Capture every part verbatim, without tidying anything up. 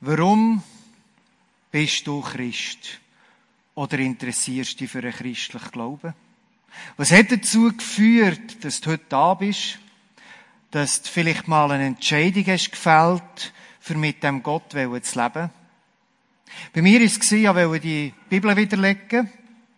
Warum bist du Christ? Oder interessierst du dich für einen christlichen Glauben? Was hat dazu geführt, dass du heute da bist? Dass du vielleicht mal eine Entscheidung hast gefällt, für mit dem Gott zu leben? Bei mir war es, ich wollte die Bibel widerlegen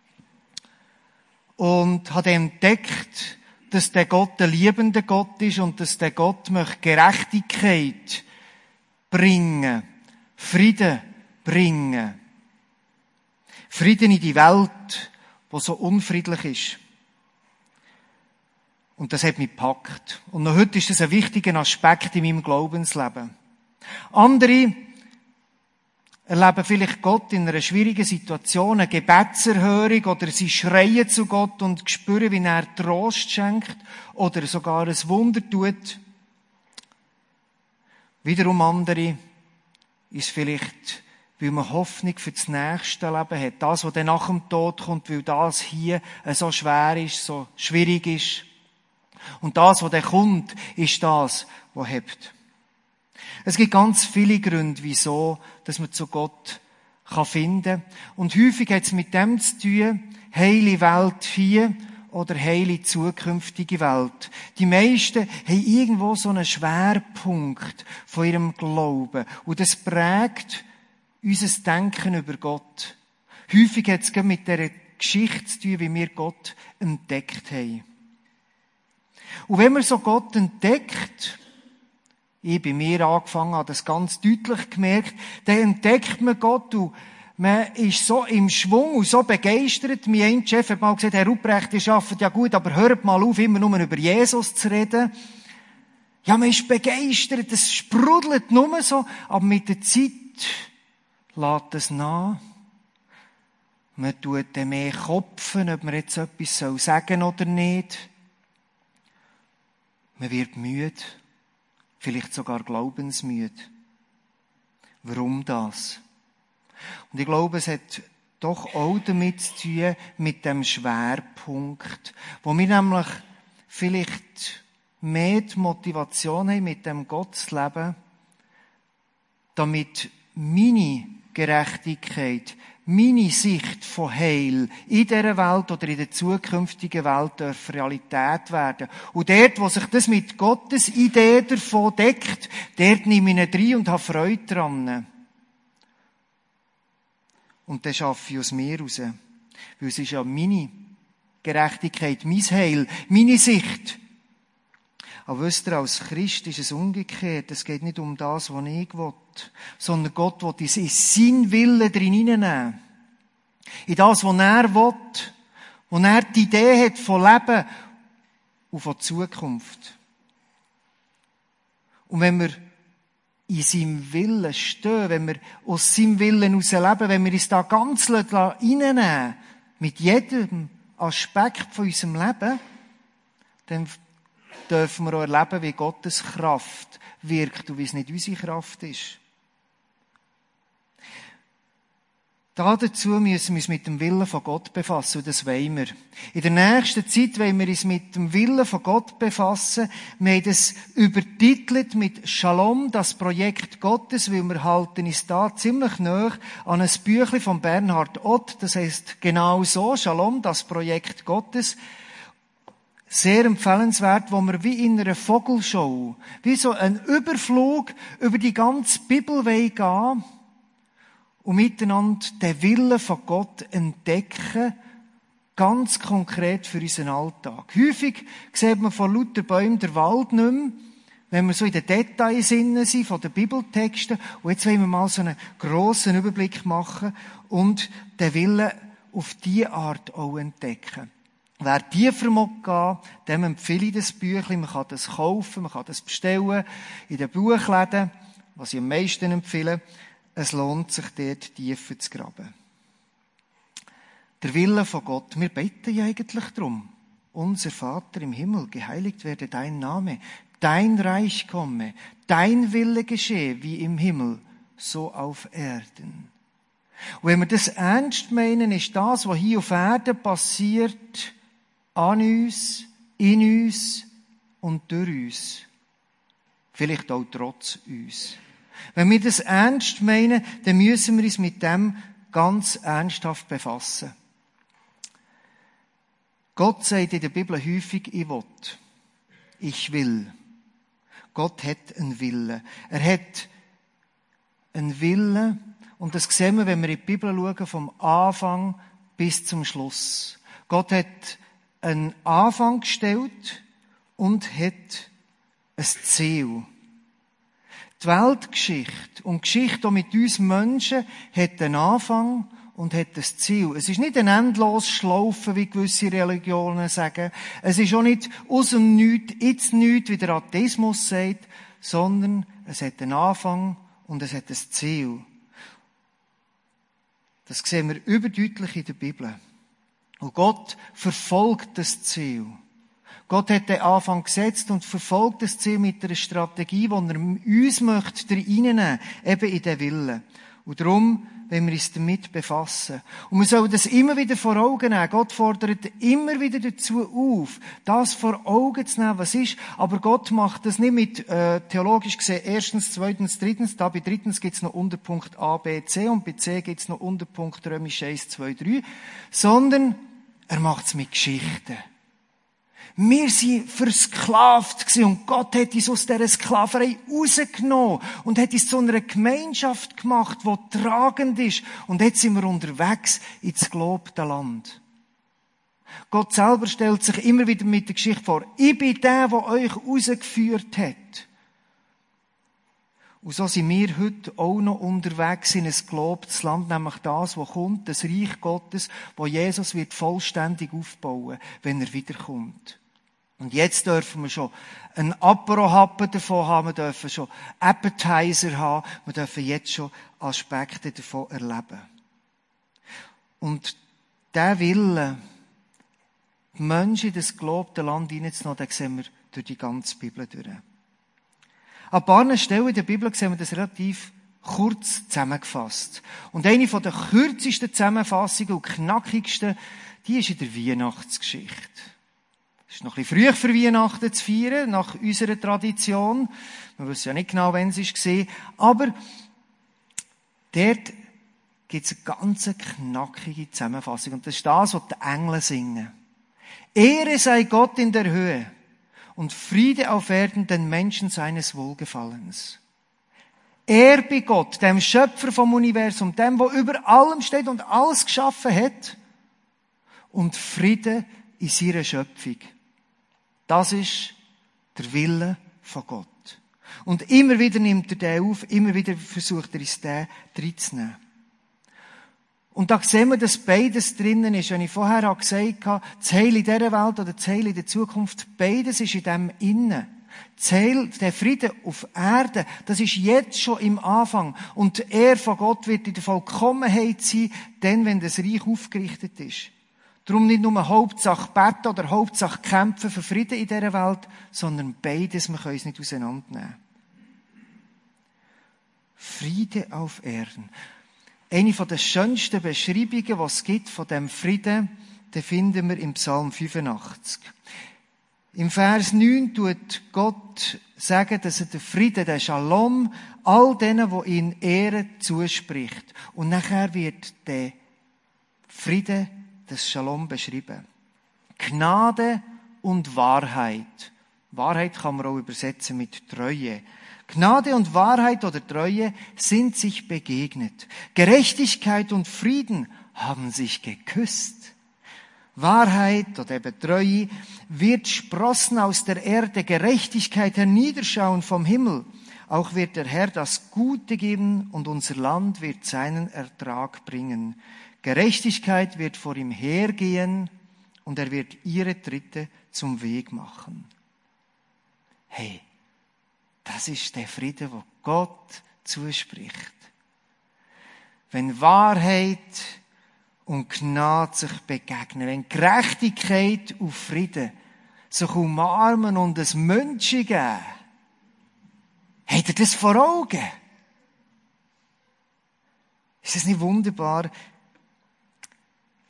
und habe entdeckt, dass der Gott ein liebender Gott ist und dass der Gott möchte Gerechtigkeit bringen, Frieden bringen. Frieden in die Welt, die so unfriedlich ist. Und das hat mich gepackt. Und noch heute ist das ein wichtiger Aspekt in meinem Glaubensleben. Andere erleben vielleicht Gott in einer schwierigen Situation, eine Gebetserhörung, oder sie schreien zu Gott und spüren, wie er Trost schenkt oder sogar ein Wunder tut. Wiederum andere ist vielleicht, weil man Hoffnung für das nächste Leben hat. Das, was dann nach dem Tod kommt, weil das hier so schwer ist, so schwierig ist. Und das, was dann kommt, ist das, was hebt. Es gibt ganz viele Gründe, wieso, dass man zu Gott finden kann. Und häufig hat es mit dem zu tun, heile Welt hier oder heile zukünftige Welt. Die meisten haben irgendwo so einen Schwerpunkt von ihrem Glauben. Und das prägt unser Denken über Gott. Häufig hat es mit dieser Geschichte zu tun, wie wir Gott entdeckt haben. Und wenn man so Gott entdeckt, ich bei mir angefangen habe, das ganz deutlich gemerkt, dann entdeckt man Gott und man ist so im Schwung und so begeistert. Mein ein Chef hat mal gesagt, Herr Ruprecht, ihr arbeitet ja gut, aber hört mal auf, immer nur über Jesus zu reden. Ja, man ist begeistert, es sprudelt nur so, aber mit der Zeit lässt es nach. Man tut dann mehr kopfen, ob man jetzt etwas sagen soll oder nicht. Man wird müde. Vielleicht sogar glaubensmüde. Warum das? Und ich glaube, es hat doch auch damit zu tun, mit dem Schwerpunkt, wo wir nämlich vielleicht mehr die Motivation haben, mit dem Gott zu leben, damit meine Gerechtigkeit, meine Sicht von Heil in dieser Welt oder in der zukünftigen Welt darf Realität werden. Und dort, wo sich das mit Gottes Idee davon deckt, dort nehme ich ihn rein und habe Freude daran. Und das schaffe ich aus mir raus. Weil es ist ja meine Gerechtigkeit, mein Heil, meine Sicht. Aber wisst ihr, als Christ ist es umgekehrt. Es geht nicht um das, was ich will, sondern Gott will uns in seinen Willen drin hineinnehmen. In das, was er will, wo er die Idee hat von Leben und von Zukunft. Und wenn wir in seinem Willen stehen, wenn wir aus seinem Willen heraus leben, wenn wir uns da ganz reinnehmen, mit jedem Aspekt von unserem Leben, dann dürfen wir auch erleben, wie Gottes Kraft wirkt und wie es nicht unsere Kraft ist. Dazu müssen wir uns mit dem Willen von Gott befassen, und das wollen wir. In der nächsten Zeit wollen wir uns mit dem Willen von Gott befassen. Wir haben das übertitelt mit Shalom, das Projekt Gottes, weil wir halten uns da ziemlich nahe an ein Büchlein von Bernhard Ott. Das heisst genau so, Shalom, das Projekt Gottes. Sehr empfehlenswert, wo wir wie in einer Vogelshow, wie so ein Überflug über die ganze Bibel gehen und miteinander den Willen von Gott entdecken, ganz konkret für unseren Alltag. Häufig sieht man von lauter Bäumen den Wald nicht mehr, wenn wir so in den Details sind von den Bibeltexten. Und jetzt wollen wir mal so einen grossen Überblick machen und den Willen auf diese Art auch entdecken. Wer tiefer gehen, dem empfehle ich das Büchlein. Man kann das kaufen, man kann das bestellen in den Buchläden, was ich am meisten empfehle. Es lohnt sich, dort tiefer zu graben. Der Wille von Gott. Wir beten ja eigentlich darum. Unser Vater im Himmel, geheiligt werde dein Name. Dein Reich komme. Dein Wille geschehe, wie im Himmel, so auf Erden. Und wenn wir das ernst meinen, ist das, was hier auf Erden passiert, an uns, in uns und durch uns. Vielleicht auch trotz uns. Wenn wir das ernst meinen, dann müssen wir uns mit dem ganz ernsthaft befassen. Gott sagt in der Bibel häufig, ich will. Ich will. Gott hat einen Willen. Er hat einen Willen, und das sehen wir, wenn wir in die Bibel schauen, vom Anfang bis zum Schluss. Gott hat einen Anfang gestellt und hat ein Ziel. Die Weltgeschichte und die Geschichte auch mit uns Menschen hat einen Anfang und hat ein Ziel. Es ist nicht ein endloses Schlaufen, wie gewisse Religionen sagen. Es ist auch nicht aus dem Nichts, ins Nichts, wie der Atheismus sagt, sondern es hat einen Anfang und es hat ein Ziel. Das sehen wir überdeutlich in der Bibel. Und Gott verfolgt das Ziel. Gott hat den Anfang gesetzt und verfolgt das Ziel mit einer Strategie, die er uns möchte reinnehmen, eben in den Willen. Und darum wollen wir uns damit befassen. Und wir sollen das immer wieder vor Augen nehmen. Gott fordert immer wieder dazu auf, das vor Augen zu nehmen, was ist. Aber Gott macht das nicht mit, äh, theologisch gesehen, erstens, zweitens, drittens. Da bei drittens gibt es noch Unterpunkt A, B, C und bei C gibt es noch Unterpunkt Römisch eins, zwei, drei. Sondern er macht es mit Geschichten. Wir sind versklavt gewesen und Gott hat uns aus dieser Sklaverei rausgenommen und hat uns zu einer Gemeinschaft gemacht, die tragend ist. Und jetzt sind wir unterwegs ins gelobte Land. Gott selber stellt sich immer wieder mit der Geschichte vor. Ich bin der, der euch rausgeführt hat. Und so sind wir heute auch noch unterwegs in ein gelobtes Land, nämlich das, wo kommt, das Reich Gottes, wo Jesus wird vollständig aufbauen, wenn er wiederkommt. Und jetzt dürfen wir schon einen Apero-Happen davon haben, wir dürfen schon Appetizer haben, wir dürfen jetzt schon Aspekte davon erleben. Und der Wille, die Menschen in das gelobte Land hineinzunehmen, den sehen wir durch die ganze Bibel durch. An ein paar Stellen in der Bibel sehen wir das relativ kurz zusammengefasst. Und eine der kürzesten Zusammenfassungen und knackigsten, die ist in der Weihnachtsgeschichte. Es ist noch ein bisschen früh für Weihnachten zu feiern, nach unserer Tradition. Wir wissen ja nicht genau, wann es war. Aber dort gibt es eine ganz knackige Zusammenfassung. Und das ist das, was die Engel singen. Ehre sei Gott in der Höhe und Friede auf Erden den Menschen seines Wohlgefallens. Er bei Gott, dem Schöpfer vom Universum, dem, der über allem steht und alles geschaffen hat. Und Friede in seiner Schöpfung. Das ist der Wille von Gott. Und immer wieder nimmt er den auf, immer wieder versucht er es den reinzunehmen. Und da sehen wir, dass beides drinnen ist. Wenn ich vorher auch gesagt habe, das Heil in dieser Welt oder das Heil in der Zukunft, beides ist in dem Innen. Das Heil, der Friede auf Erde, das ist jetzt schon im Anfang. Und die Ehre von Gott wird in der Vollkommenheit sein, dann, wenn das Reich aufgerichtet ist. Darum nicht nur Hauptsache beten oder Hauptsache kämpfen für Frieden in dieser Welt, sondern beides, wir können es nicht auseinandernehmen. Friede auf Erden. Eine der schönsten Beschreibungen, die es gibt von dem Frieden, den finden wir im Psalm fünfundachtzig. Im Vers neun tut Gott sagen, dass er den Frieden, den Shalom, all denen, die ihn ehren, zuspricht. Und nachher wird der Friede, das Shalom beschrieben. Gnade und Wahrheit. Wahrheit kann man auch übersetzen mit Treue. Gnade und Wahrheit oder Treue sind sich begegnet. Gerechtigkeit und Frieden haben sich geküsst. Wahrheit oder eben Treue wird sprossen aus der Erde, Gerechtigkeit herniederschauen vom Himmel. Auch wird der Herr das Gute geben und unser Land wird seinen Ertrag bringen. Gerechtigkeit wird vor ihm hergehen und er wird ihre Tritte zum Weg machen. Hey, das ist der Friede, wo Gott zuspricht. Wenn Wahrheit und Gnade sich begegnen, wenn Gerechtigkeit und Frieden sich umarmen und ein Menschen geben, habt ihr das vor Augen? Ist das nicht wunderbar?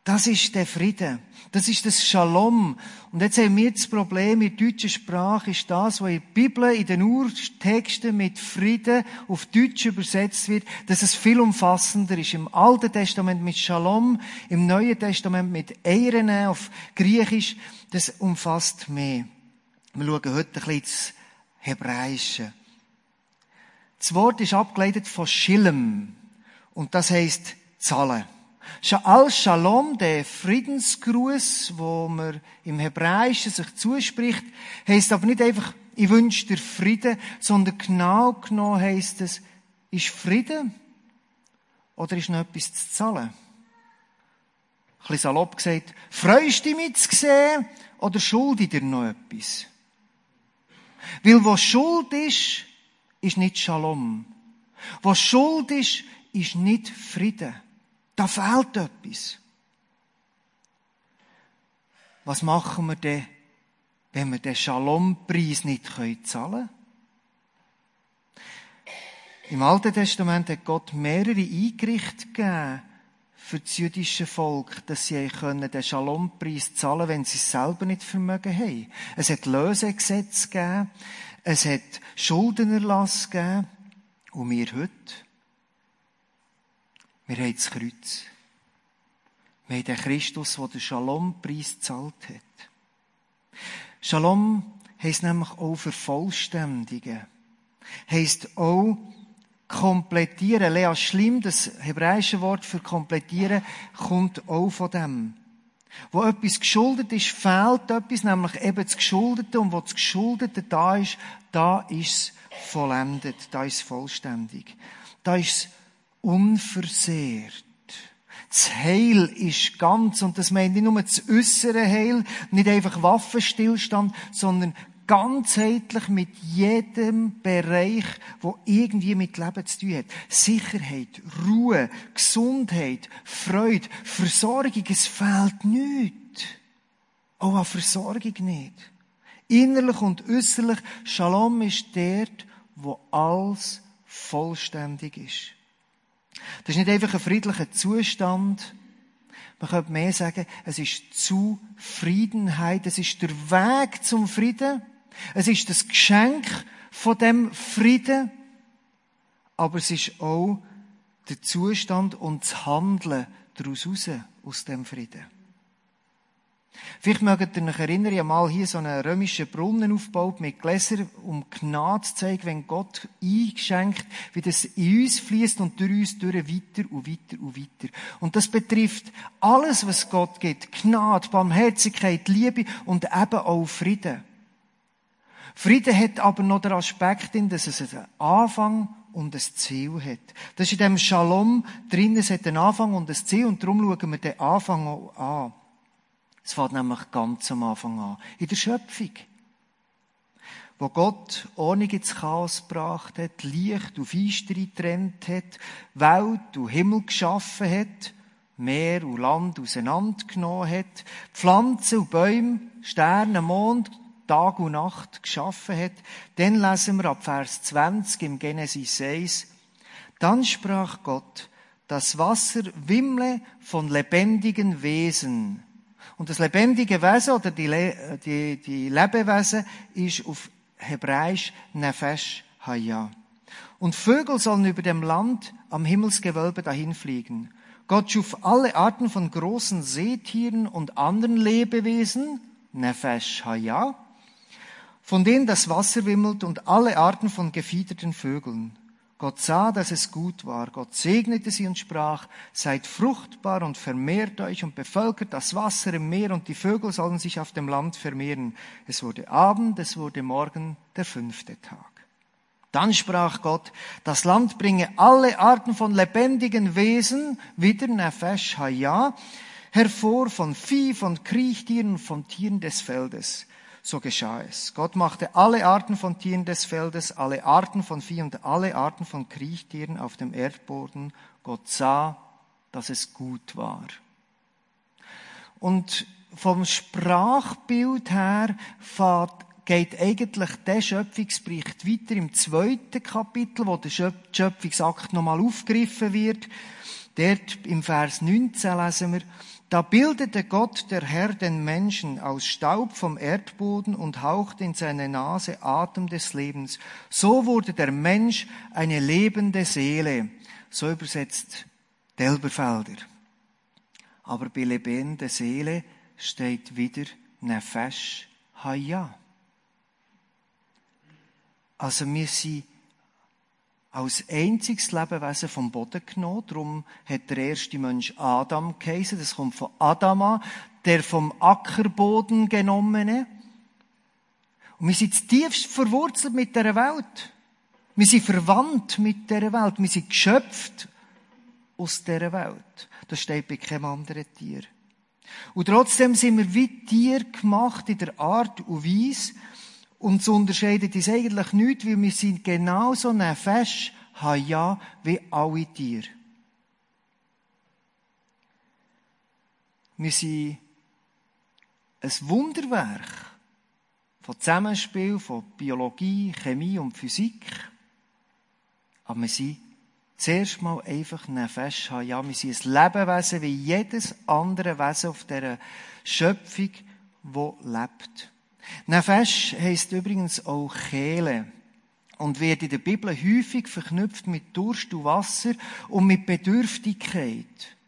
Das ist der Friede. Das ist das Shalom. Und jetzt haben wir das Problem, in der deutschen Sprache ist das, was in der Bibel, in den Urtexten mit Frieden auf Deutsch übersetzt wird, dass es viel umfassender ist. Im Alten Testament mit Shalom, im Neuen Testament mit Eirene auf Griechisch. Das umfasst mehr. Wir schauen heute ein bisschen ins Hebräische. Das Wort ist abgeleitet von Shilem. Und das heisst zahlen. Al-Shalom, der Friedensgruß, wo man im Hebräischen sich zuspricht, heisst aber nicht einfach, ich wünsche dir Frieden, sondern genau genommen heisst es, ist Frieden oder ist noch etwas zu zahlen? Ein bisschen salopp gesagt, freust du dich mich zu sehen oder schulde dir noch etwas? Weil wo Schuld ist, ist nicht Shalom. Wo Schuld ist, ist nicht Frieden. Da fehlt etwas. Was machen wir denn, wenn wir den Shalom-Preis nicht zahlen können? Im Alten Testament hat Gott mehrere Eingerichte gegeben für das jüdische Volk, dass sie den Shalom-Preis zahlen können, wenn sie es selber nicht vermögen haben. Es hat Lösegesetze gegeben, es hat Schuldenerlass gegeben. Und wir heute? Wir haben das Kreuz. Wir haben den Christus, der den Shalom-Preis gezahlt hat. Shalom heisst nämlich auch vervollständigen. Heisst auch komplettieren. Lea Schlim, das hebräische Wort für komplettieren, kommt auch von dem. Wo etwas geschuldet ist, fehlt etwas, nämlich eben das Geschuldete. Und wo das Geschuldete da ist, da ist es vollendet, da ist es vollständig. Da ist es unversehrt. Das Heil ist ganz, und das meint nicht nur das äußere Heil, nicht einfach Waffenstillstand, sondern ganzheitlich mit jedem Bereich, wo irgendwie mit Leben zu tun hat. Sicherheit, Ruhe, Gesundheit, Freude, Versorgung, es fehlt nichts. Auch an Versorgung nicht. Innerlich und äußerlich, Shalom ist dort, wo alles vollständig ist. Das ist nicht einfach ein friedlicher Zustand. Man könnte mehr sagen, es ist Zufriedenheit. Es ist der Weg zum Frieden. Es ist das Geschenk von dem Frieden. Aber es ist auch der Zustand und das Handeln daraus raus, aus dem Frieden. Vielleicht mögt ihr euch erinnern, ich habe mal hier so einen römischen Brunnen aufgebaut mit Gläsern, um Gnade zu zeigen, wenn Gott eingeschenkt, wie das in uns fließt und durch uns durch weiter und weiter und weiter. Und das betrifft alles, was Gott gibt. Gnade, Barmherzigkeit, Liebe und eben auch Frieden. Frieden hat aber noch den Aspekt, dass es einen Anfang und ein Ziel hat. Das ist in dem Shalom drin, es hat einen Anfang und ein Ziel, und darum schauen wir den Anfang auch an. Es fängt nämlich ganz am Anfang an. In der Schöpfung. Wo Gott Ordnung ins Chaos gebracht hat, Licht und Finsternis getrennt hat, Welt und Himmel geschaffen hat, Meer und Land auseinandergenommen hat, Pflanzen und Bäume, Sterne, Mond, Tag und Nacht geschaffen hat, dann lesen wir ab Vers zwanzig im Genesis eins, dann sprach Gott, das Wasser wimmle von lebendigen Wesen. Und das lebendige Wesen oder die, Le- die, die Lebewesen ist auf Hebräisch Nefesh Haya. Und Vögel sollen über dem Land am Himmelsgewölbe dahinfliegen. Gott schuf alle Arten von großen Seetieren und anderen Lebewesen, Nefesh Haya, von denen das Wasser wimmelt, und alle Arten von gefiederten Vögeln. Gott sah, dass es gut war. Gott segnete sie und sprach, seid fruchtbar und vermehrt euch und bevölkert das Wasser im Meer, und die Vögel sollen sich auf dem Land vermehren. Es wurde Abend, es wurde Morgen, der fünfte Tag. Dann sprach Gott, das Land bringe alle Arten von lebendigen Wesen, wieder Nefesh Haya, hervor, von Vieh, von Kriechtieren, von Tieren des Feldes. So geschah es. Gott machte alle Arten von Tieren des Feldes, alle Arten von Vieh und alle Arten von Kriechtieren auf dem Erdboden. Gott sah, dass es gut war. Und vom Sprachbild her geht eigentlich der Schöpfungsbericht weiter im zweiten Kapitel, wo der Schöpfungsakt nochmal aufgegriffen wird. Dort im Vers neunzehn lesen wir, Da bildete Gott, der Herr, den Menschen aus Staub vom Erdboden und hauchte in seine Nase Atem des Lebens. So wurde der Mensch eine lebende Seele. So übersetzt Delberfelder. Aber bei lebende Seele steht wieder Nefesh Hayah. Also wir sind als einziges Lebewesen vom Boden genommen. Darum hat der erste Mensch Adam geheißen. Das kommt von Adama, der vom Ackerboden genommene. Und wir sind tiefst verwurzelt mit dieser Welt. Wir sind verwandt mit dieser Welt. Wir sind geschöpft aus dieser Welt. Das steht bei keinem anderen Tier. Und trotzdem sind wir wie Tiere gemacht in der Art und Weise. Und es unterscheidet uns eigentlich nichts, weil wir sind genauso Nefesh Hayah wie alle Tiere. Wir sind ein Wunderwerk von Zusammenspiel von Biologie, Chemie und Physik. Aber wir sind zuerst mal einfach Nefesh Hayah. Wir sind ein Lebewesen wie jedes andere Wesen auf dieser Schöpfung, das lebt. Nefesh heisst übrigens auch Kehle und wird in der Bibel häufig verknüpft mit Durst und Wasser und mit Bedürftigkeit.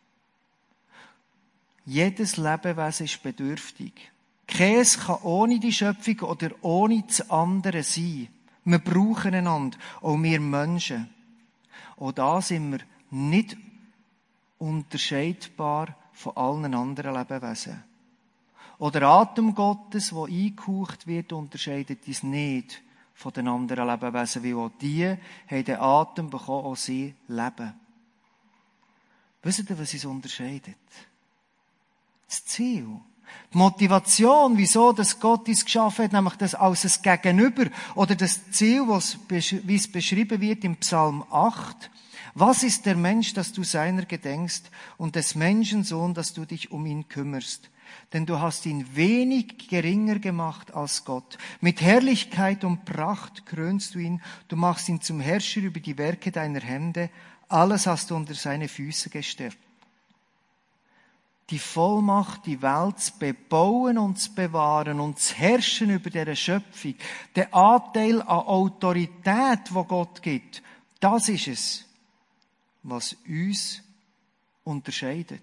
Jedes Lebewesen ist bedürftig. Keins kann ohne die Schöpfung oder ohne das andere sein. Wir brauchen einander, auch wir Menschen. Auch da sind wir nicht unterscheidbar von allen anderen Lebewesen. Oder Atem Gottes, der eingehaucht wird, unterscheidet uns nicht von den anderen Lebewesen, weil auch die haben den Atem bekommen, auch sie leben. Wisst ihr, was uns unterscheidet? Das Ziel. Die Motivation, wieso das Gott uns geschaffen hat, nämlich das als ein Gegenüber oder das Ziel, wie es beschrieben wird im Psalm acht. Was ist der Mensch, dass du seiner gedenkst, und des Menschensohn, dass du dich um ihn kümmerst? Denn du hast ihn wenig geringer gemacht als Gott. Mit Herrlichkeit und Pracht krönst du ihn. Du machst ihn zum Herrscher über die Werke deiner Hände. Alles hast du unter seine Füße gestellt. Die Vollmacht, die Welt zu bebauen und zu bewahren und zu herrschen über diese Schöpfung, der Anteil an Autorität, wo Gott gibt, das ist es, was uns unterscheidet.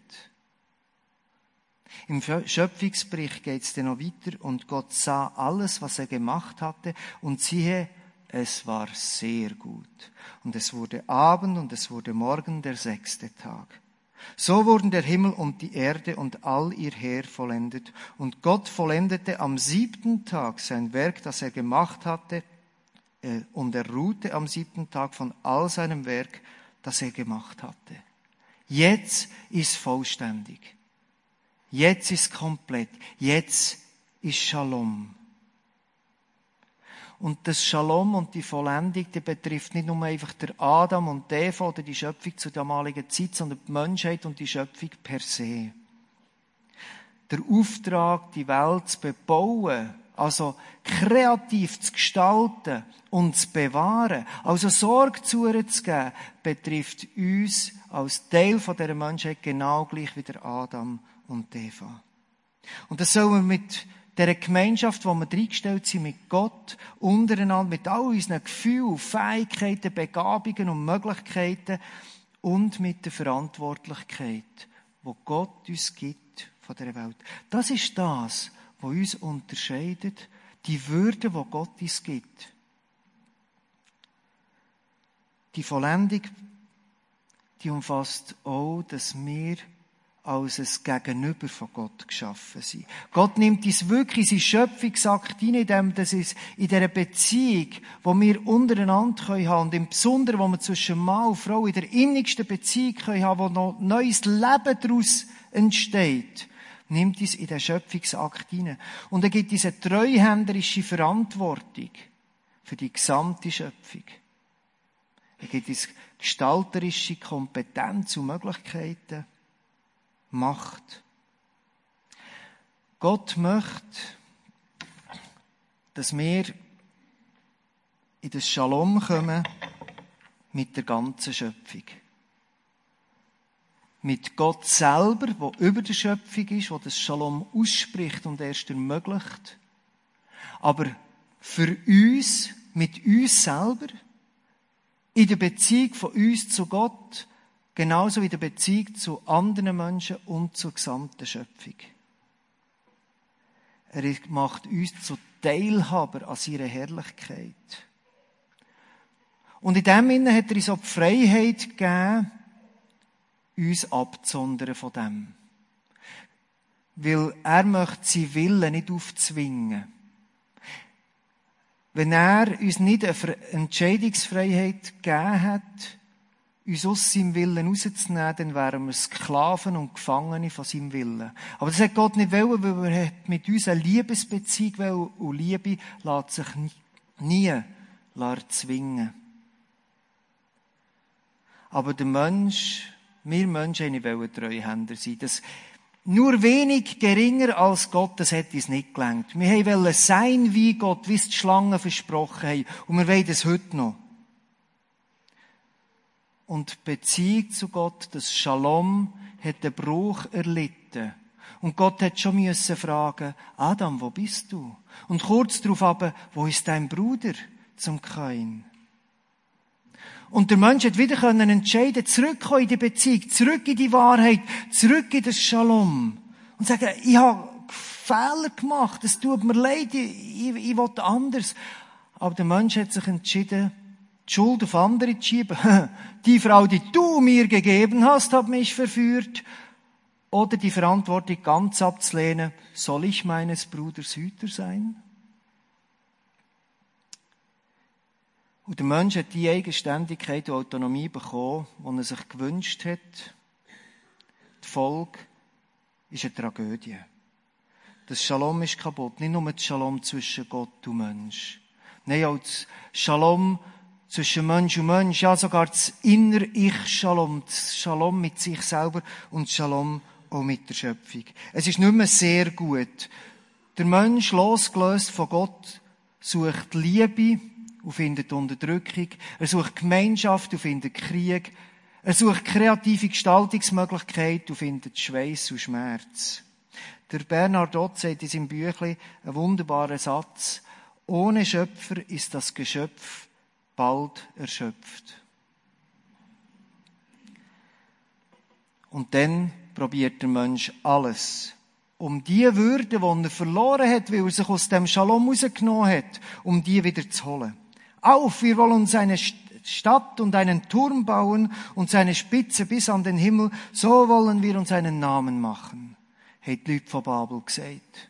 Im Schöpfungsbericht geht es dann noch weiter. Und Gott sah alles, was er gemacht hatte, und siehe, es war sehr gut. Und es wurde Abend und es wurde Morgen, der sechste Tag. So wurden der Himmel und die Erde und all ihr Heer vollendet. Und Gott vollendete am siebten Tag sein Werk, das er gemacht hatte, und er ruhte am siebten Tag von all seinem Werk, das er gemacht hatte. Jetzt ist vollständig. Jetzt ist komplett. Jetzt ist Shalom. Und das Shalom und die Vollendung, die betrifft nicht nur einfach der Adam und die Eva oder die Schöpfung zur damaligen Zeit, sondern die Menschheit und die Schöpfung per se. Der Auftrag, die Welt zu bebauen, also kreativ zu gestalten und zu bewahren, also Sorge zu ihr zu geben, betrifft uns als Teil von dieser Menschheit genau gleich wie der Adam und Eva. Und das sollen wir mit dieser Gemeinschaft, wo wir reingestellt sind, mit Gott, untereinander, mit all unseren Gefühlen, Fähigkeiten, Begabungen und Möglichkeiten und mit der Verantwortlichkeit, die Gott uns gibt von dieser Welt. Das ist das, was uns unterscheidet, die Würde, die Gott uns gibt. Die Vollendung, die umfasst auch, dass wir als ein Gegenüber von Gott geschaffen sind. Gott nimmt uns wirklich in seinen Schöpfungsakt hinein, indem das ist in dieser Beziehung, die wir untereinander haben können, und im Besonderen, wo wir zwischen Mann und Frau in der innigsten Beziehung können haben, wo noch neues Leben daraus entsteht, nimmt uns in den Schöpfungsakt hinein. Und er gibt uns eine treuhänderische Verantwortung für die gesamte Schöpfung. Er gibt uns gestalterische Kompetenz und Möglichkeiten, Macht. Gott möchte, dass wir in das Shalom kommen mit der ganzen Schöpfung. mit Gott selber, der über der Schöpfung ist, der das Shalom ausspricht und erst ermöglicht. Aber für uns, mit uns selber, in der Beziehung von uns zu Gott, genauso wie in der Beziehung zu anderen Menschen und zur gesamten Schöpfung. Er macht uns zu Teilhaber an seiner Herrlichkeit. Und in dem Sinne hat er uns auch die Freiheit gegeben, uns abzusondern von dem. Weil er möchte seinen Willen nicht aufzwingen. Wenn er uns nicht eine Entscheidungsfreiheit gegeben hat, uns aus seinem Willen rauszunehmen, dann wären wir Sklaven und Gefangene von seinem Willen. Aber das hat Gott nicht wollen, weil er hat mit uns eine Liebesbeziehung wollen, und Liebe lässt sich nie zwingen. Aber der Mensch, wir Menschen wollen Treuhänder sein. Das nur wenig geringer als Gott, das hat uns nicht gelangt. Wir wollen sein wie Gott, wie es die Schlangen versprochen haben. Und wir wollen das heute noch. Und die Beziehung zu Gott, das Shalom, hat den Bruch erlitten. Und Gott hat schon müssen fragen, Adam, wo bist du? Und kurz darauf aber, wo ist dein Bruder zum Kain? Und der Mensch hat wieder können entscheiden, zurückkommen in die Beziehung, zurück in die Wahrheit, zurück in das Shalom. Und sagen, ich habe Fehler gemacht, es tut mir leid, ich, ich, ich will anders. Aber der Mensch hat sich entschieden, die Schuld auf andere zu schieben. Die Frau, die du mir gegeben hast, hat mich verführt. Oder die Verantwortung ganz abzulehnen, soll ich meines Bruders Hüter sein? Und der Mensch hat die Eigenständigkeit und Autonomie bekommen, die er sich gewünscht hat. Die Folge ist eine Tragödie. Das Shalom ist kaputt. Nicht nur das Shalom zwischen Gott und Mensch. Nein, auch das Shalom zwischen Mensch und Mensch. Ja, sogar das innere Ich-Shalom. Das Shalom mit sich selber und das Shalom auch mit der Schöpfung. Es ist nicht mehr sehr gut. Der Mensch, losgelöst von Gott, sucht Liebe und findet Unterdrückung. Er sucht Gemeinschaft und findet Krieg. Er sucht kreative Gestaltungsmöglichkeiten und findet Schweiß und Schmerz. Der Bernhard Ott sagt in seinem Büchlein einen wunderbaren Satz. Ohne Schöpfer ist das Geschöpf bald erschöpft. Und dann probiert der Mensch alles, um die Würde, die er verloren hat, weil er sich aus dem Shalom rausgenommen hat, um die wieder zu holen. Auf, wir wollen uns eine Stadt und einen Turm bauen und seine Spitze bis an den Himmel, so wollen wir uns einen Namen machen, hat die Leute von Babel gesagt.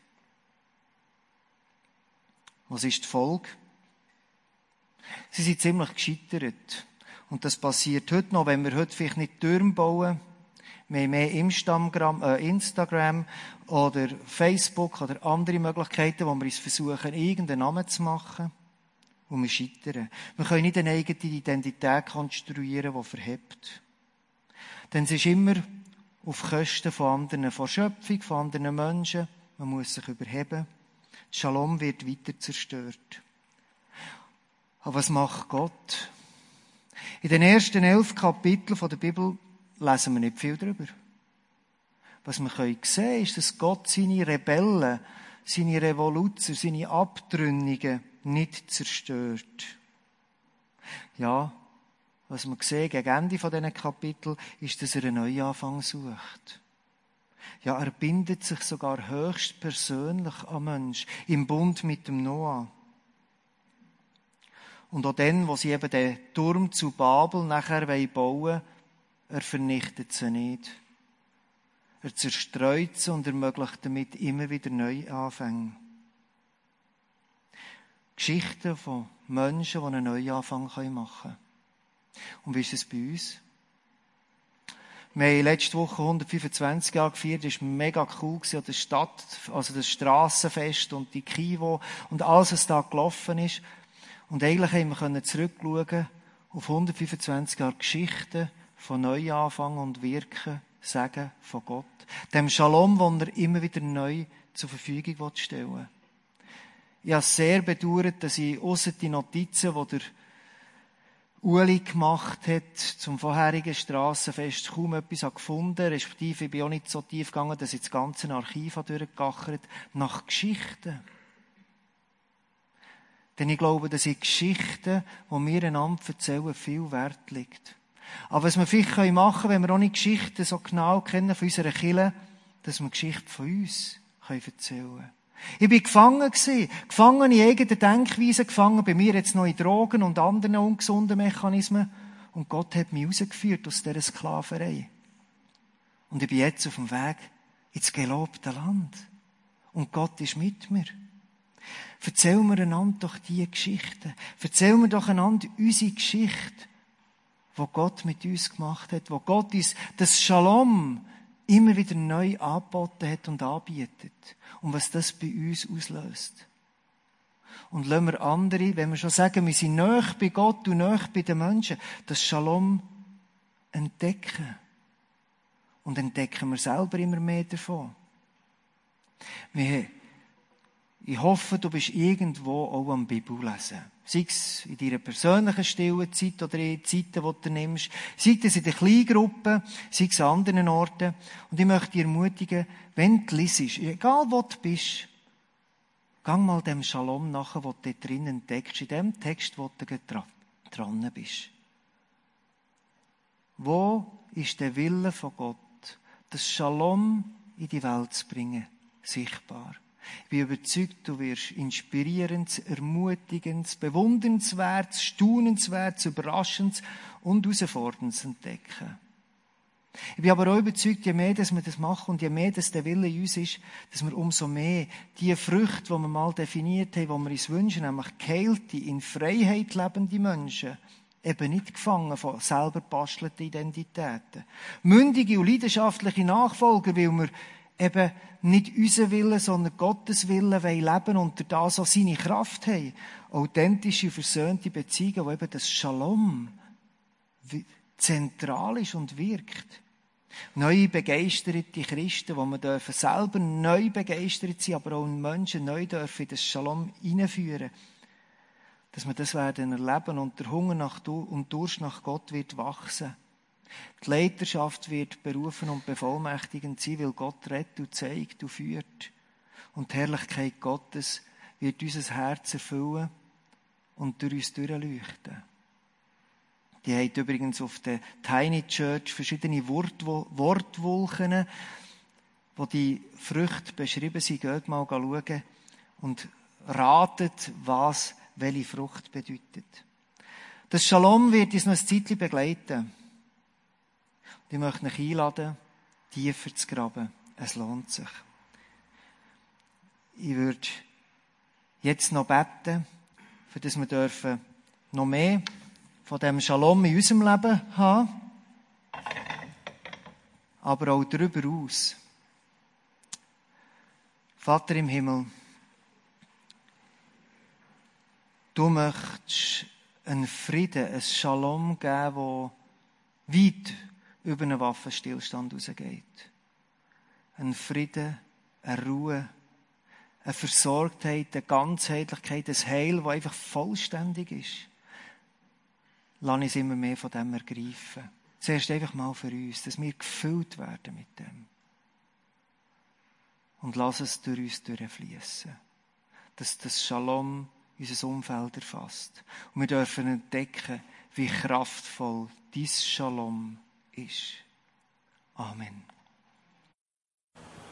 Was ist die Folge? Sie sind ziemlich gescheitert. Und das passiert heute noch, wenn wir heute vielleicht nicht Türme bauen, wir haben mehr Instagram, äh, Instagram oder Facebook oder andere Möglichkeiten, wo wir uns versuchen, irgendeinen Namen zu machen. Und wir scheitern. Wir können nicht eine eigene Identität konstruieren, die verhebt. Denn es ist immer auf Kosten von anderen, von Schöpfung, von anderen Menschen. Man muss sich überheben. Das Shalom wird weiter zerstört. Aber was macht Gott? In den ersten elf Kapiteln der Bibel lesen wir nicht viel darüber. Was wir sehen können, ist, dass Gott seine Rebellen, seine Revoluzer, seine Abtrünnigen nicht zerstört. Ja, was wir sehen gegen Ende dieser Kapitel, ist, dass er einen Neuanfang sucht. Ja, er bindet sich sogar höchst persönlich an Menschen, im Bund mit dem Noah. Und auch dann, wo sie eben den Turm zu Babel nachher bauen wollen, er vernichtet sie nicht. Er zerstreut sie und ermöglicht damit immer wieder Neuanfänge. Geschichten von Menschen, die einen Neuanfang machen können. Und wie ist es bei uns? Wir haben letzte Woche hundertfünfundzwanzig Jahre gefeiert, das war mega cool, an der Stadt, also das Strassenfest und die Kivo und alles, was da gelaufen ist. Und eigentlich haben wir zurückschauen auf hundertfünfundzwanzig Jahre Geschichten von Neuanfang und Wirken, Sagen von Gott. Dem Shalom, den er immer wieder neu zur Verfügung stellen will. Ich habe sehr bedauert, dass ich ausser die Notizen, die der Uli gemacht hat zum vorherigen Strassenfest, kaum etwas gefunden, respektive ich bin auch nicht so tief gegangen, dass ich das ganze Archiv durchgegachert nach Geschichten. Denn ich glaube, dass in Geschichten, die wir einander erzählen, viel Wert liegt. Aber was wir vielleicht machen können, wenn wir auch nicht Geschichten so genau kennen von unserer Kirche, dass wir Geschichten von uns erzählen können. Ich war gefangen gewesen. Gefangen in eigener Denkweise, gefangen bei mir jetzt noch in Drogen und anderen ungesunden Mechanismen. Und Gott hat mich rausgeführt aus dieser Sklaverei. Und ich bin jetzt auf dem Weg ins gelobte Land. Und Gott ist mit mir. Erzählen wir einander doch diese Geschichten. Erzählen wir doch einander unsere Geschichte, die Gott mit uns gemacht hat, wo Gott uns das Shalom immer wieder neu angeboten hat und anbietet. Und was das bei uns auslöst. Und lassen wir andere, wenn wir schon sagen, wir sind nahe bei Gott und nahe bei den Menschen, das Shalom entdecken. Und entdecken wir selber immer mehr davon. Wir, ich hoffe, du bist irgendwo auch am Bibel lesen. Sei es in deiner persönlichen stillen Zeit oder in Zeiten, die du nimmst. Sei es in den Kleingruppen, sei es an anderen Orten. Und ich möchte dich ermutigen, wenn du liest, egal wo du bist, gang mal dem Shalom nach, den du dort drin entdeckst, in dem Text, wo du dran, dran bist. Wo ist der Wille von Gott, das Shalom in die Welt zu bringen, sichtbar? Ich bin überzeugt, du wirst inspirierendes, ermutigendes, bewundernswertes, staunenswertes, überraschendes und herausforderndes entdecken. Ich bin aber auch überzeugt, je mehr dass wir das machen und je mehr dass der Wille in uns ist, dass wir umso mehr die Früchte, die wir mal definiert haben, die wir uns wünschen, nämlich geheilte, in Freiheit lebende Menschen, eben nicht gefangen von selber bastelten Identitäten. Mündige und leidenschaftliche Nachfolger, weil wir eben nicht unser Wille, sondern Gottes Wille leben und da so seine Kraft haben. Authentische, versöhnte Beziehungen, wo eben das Shalom zentral ist und wirkt. Neu begeisterte Christen, wo wir dürfen selber neu begeistert sein, aber auch Menschen neu dürfen in das Shalom hineinführen. Dass wir das werden erleben und der Hunger nach und Durst nach Gott wird wachsen. Die Leiterschaft wird berufen und bevollmächtigend sein, weil Gott rettet und zeigt und führt. Und die Herrlichkeit Gottes wird unser Herz erfüllen und durch uns durchleuchten. Die haben übrigens auf der Tiny Church verschiedene Wortwolken, wo die Früchte beschrieben sind. Geht mal schauen und ratet, was welche Frucht bedeutet. Das Shalom wird uns noch ein Zeitchen begleiten. Ich möchte euch einladen, tiefer zu graben. Es lohnt sich. Ich würde jetzt noch beten, für das wir dürfen noch mehr von dem Shalom in unserem Leben haben, aber auch darüber hinaus. Vater im Himmel, du möchtest einen Frieden, ein Shalom geben, wo weit über einen Waffenstillstand rausgeht. Ein Frieden, eine Ruhe, eine Versorgtheit, eine Ganzheitlichkeit, ein Heil, das einfach vollständig ist. Lass uns immer mehr von dem ergreifen. Zuerst einfach mal für uns, dass wir gefüllt werden mit dem. Und lass es durch uns durchfließen. Dass das Shalom unser Umfeld erfasst. Und wir dürfen entdecken, wie kraftvoll dies Shalom ist. Amen.